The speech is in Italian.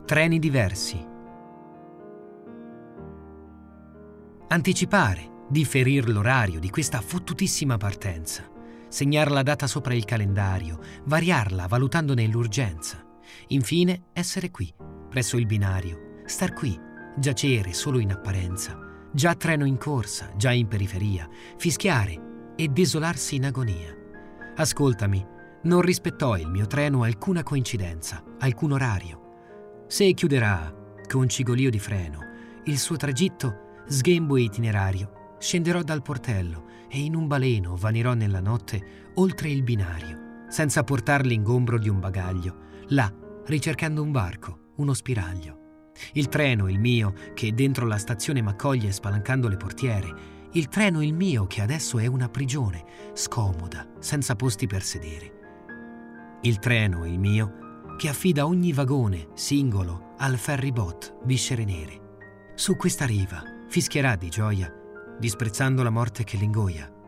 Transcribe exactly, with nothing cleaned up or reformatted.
Treni diversi. Anticipare, differir l'orario di questa fottutissima partenza, segnar la data sopra il calendario, variarla valutandone l'urgenza. Infine essere qui, presso il binario, star qui, giacere solo in apparenza, già treno in corsa, già in periferia, fischiare e desolarsi in agonia. Ascoltami, non rispettò il mio treno alcuna coincidenza, alcun orario. Se chiuderà, con cigolio di freno, il suo tragitto, sghembo itinerario, scenderò dal portello e in un baleno vanirò nella notte oltre il binario, senza portar l'ingombro di un bagaglio, là, ricercando un varco, uno spiraglio. Il treno, il mio, che dentro la stazione m'accoglie spalancando le portiere, il treno, il mio, che adesso è una prigione, scomoda, senza posti per sedere. Il treno, il mio, che affida ogni vagone, singolo, al ferryboat viscere nere. Su questa riva fischierà di gioia, disprezzando la morte che l'ingoia.